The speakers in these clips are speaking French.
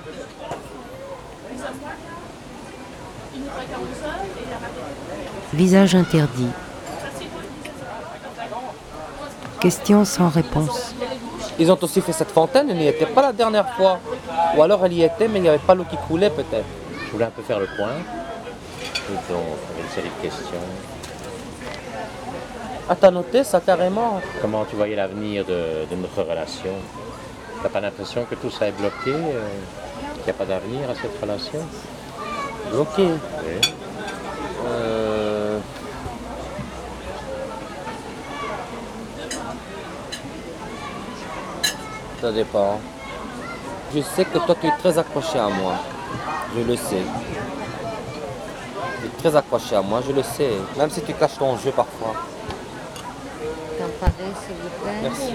Visage interdit. Question sans réponse. Ils ont aussi fait cette fontaine, elle n'y était pas la dernière fois. Ou alors elle y était, mais il n'y avait pas l'eau qui coulait peut-être. Je voulais un peu faire le point. Et donc, on avait une série de questions. Ah, t'as noté ça carrément? Comment tu voyais l'avenir de notre relation? T'as pas l'impression que tout ça est bloqué, qu'il n'y a pas d'avenir à cette relation? Bloqué. Oui. Ça dépend. Je sais que toi tu es très accroché à moi. Je le sais. Tu es très accroché à moi, je le sais. Même si tu caches ton jeu parfois. Comparez, s'il vous plaît. Merci.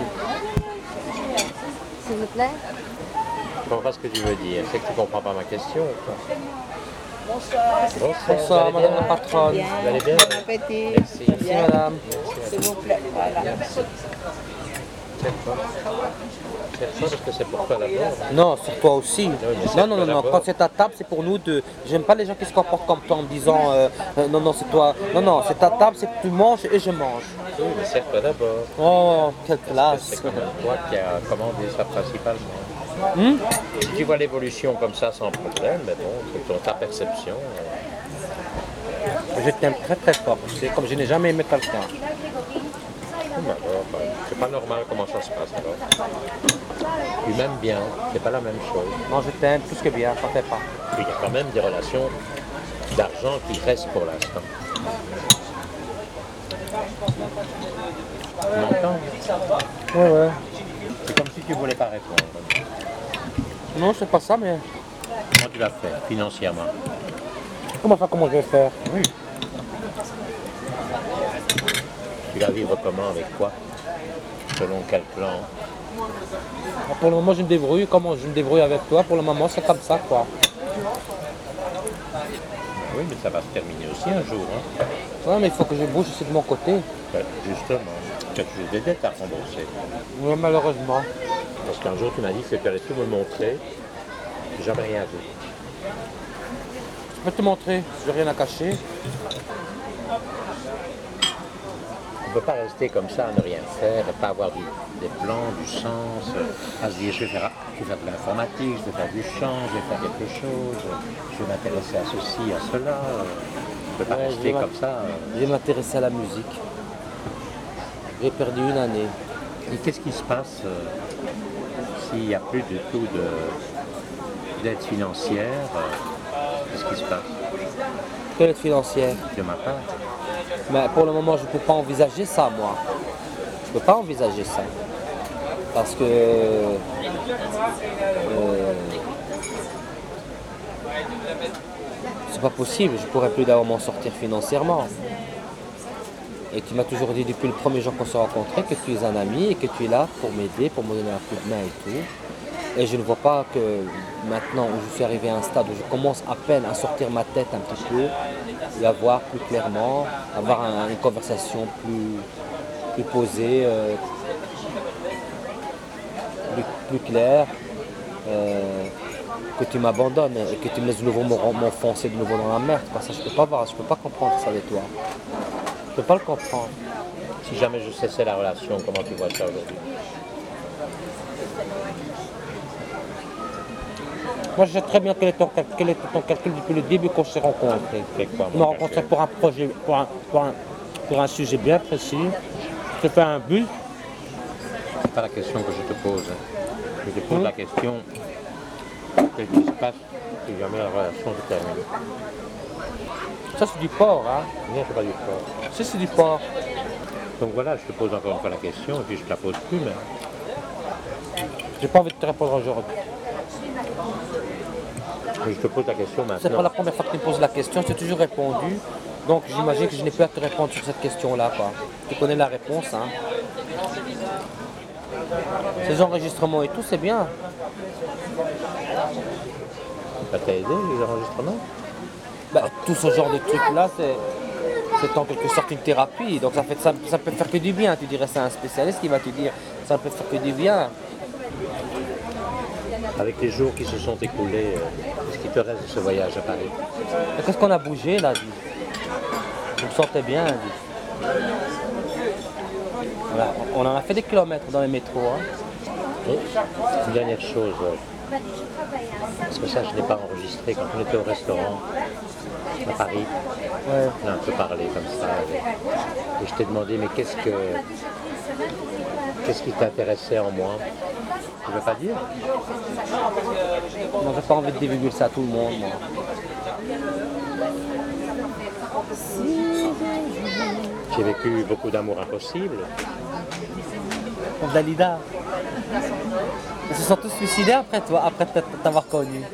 S'il vous plaît. Je comprends pas ce que tu veux dire. C'est que tu comprends pas ma question. Quoi. Bonsoir, madame la patronne. Bien. Vous allez bien? Bon appétit. Merci. Merci, madame. S'il vous plaît. Voilà. C'est ça parce que c'est pour toi d'abord. Non, sur toi aussi. mais Non. Quand c'est ta table, c'est pour nous deux. J'aime pas les gens qui se comportent comme toi en me disant non, c'est toi. Non, c'est ta table, c'est que tu manges et je mange. Oui, mais c'est toi d'abord. Oh, quelle classe. C'est quand même toi qui as commandé ça principalement. Si tu vois l'évolution comme ça sans problème, mais bon, c'est ta perception. Je t'aime très très fort. C'est comme je n'ai jamais aimé quelqu'un. Alors, c'est pas normal comment ça se passe alors. Tu m'aimes bien, c'est pas la même chose. Non, je t'aime plus que bien, ça fait pas. Il y a quand même des relations d'argent qui restent pour l'instant. Tu m'entends? Ouais. C'est comme si tu voulais pas répondre. Non, c'est pas ça, mais. Comment tu vas faire financièrement? Comment je vais faire? Oui. Tu vas vivre comment, avec quoi? Selon quel plan? Pour le moment, je me débrouille. Comment je me débrouille avec toi? Pour le moment, c'est comme ça, quoi. Oui, mais ça va se terminer aussi un jour. Hein. Ouais, mais il faut que je bouge aussi de mon côté. Ben, justement, tu as des dettes à rembourser. Oui, malheureusement. Parce qu'un jour, tu m'as dit que tu allais tout me montrer. J'ai jamais rien vu. Je peux te montrer, je n'ai rien à cacher. On ne peut pas rester comme ça à ne rien faire, et pas avoir des plans, du sens, à se dire je vais faire de l'informatique, je vais faire du chant, je vais faire quelque chose, je vais m'intéresser à ceci, à cela. On ne peut pas rester comme ça. Je vais m'intéresser à la musique. J'ai perdu une année. Et qu'est-ce qui se passe s'il n'y a plus du tout d'aide financière? Qu'est-ce qui se passe? Quelle aide financière? De ma part? Mais pour le moment, je ne peux pas envisager ça, moi. Je ne peux pas envisager ça. Parce que... c'est pas possible, je ne pourrais plus d'abord m'en sortir financièrement. Et tu m'as toujours dit depuis le premier jour qu'on s'est rencontrés que tu es un ami et que tu es là pour m'aider, pour me donner un coup de main et tout. Et je ne vois pas que maintenant où je suis arrivé à un stade où je commence à peine à sortir ma tête un petit peu et à voir plus clairement, avoir une conversation plus posée, plus claire, que tu m'abandonnes et que tu me laisses de nouveau m'enfoncer de nouveau dans la merde. Ça, je peux pas voir, je peux pas comprendre ça de toi. Je peux pas le comprendre. Si jamais je cessais la relation, comment tu vois ça aujourd'hui? Moi, je sais très bien quel était ton calcul depuis le début qu'on s'est rencontrés. C'est quoi, On m'a rencontré pour un projet, pour un sujet bien précis. Je te fais un but. C'est pas la question que je te pose. Je te pose la question, qu'est-ce qui se passe si jamais la relation se termine? Ça, c'est du porc, hein? Non, c'est pas du sport. Ça, c'est du porc. Donc voilà, je te pose encore une fois la question, et puis je te la pose plus, mais J'ai pas envie de te répondre aujourd'hui. je te pose la question C'est pas maintenant. la première fois que tu me poses la question, j'ai toujours répondu. Donc j'imagine que je n'ai plus à te répondre sur cette question-là, quoi. Tu connais la réponse, hein. Ces enregistrements et tout, c'est bien. Ça t'a aidé, les enregistrements? Bah, tout ce genre de trucs-là, c'est en quelque sorte une thérapie. Donc ça peut faire que du bien. Tu dirais c'est un spécialiste qui va te dire ça ne peut faire que du bien. Avec les jours qui se sont écoulés, qu'est-ce qui te reste de ce voyage à Paris? Et qu'est-ce qu'on a bougé là, dit. Je me sentais bien, dit. Voilà, on en a fait des kilomètres dans les métros. Hein. Et une dernière chose, parce que ça je n'ai pas enregistré quand on était au restaurant à Paris. Ouais. On a un peu parlé comme ça. Et je t'ai demandé, mais qu'est-ce qui t'intéressait en moi? Tu veux pas dire? Moi, j'ai pas envie de divulguer ça à tout le monde, moi. J'ai vécu beaucoup d'amour impossible. Comme Dalida. Ils se sont tous suicidés après toi, après t'avoir connu.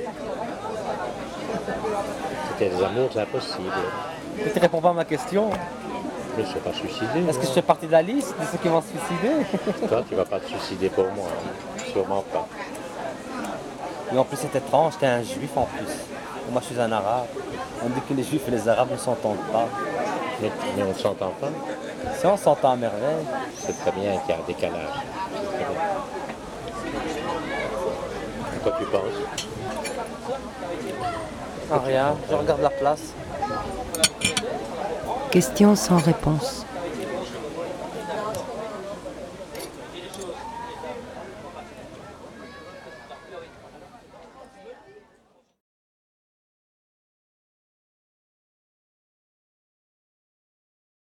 C'était des amours impossibles. Tu ne réponds pas à ma question. Je ne suis pas suicidé. Est-ce que je fais partie de la liste de ceux qui vont se suicider? Toi, tu vas pas te suicider pour moi. Hein. Sûrement pas. Mais en plus, c'est étrange, t'es un juif en plus. Moi, je suis un arabe. On dit que les juifs et les arabes ne s'entendent pas. Mais on ne s'entend pas. Si on s'entend à merveille. C'est très bien qu'il y a un décalage. C'est très bien. Et quoi tu penses? Ah, rien, je regarde la place. Question sans réponse.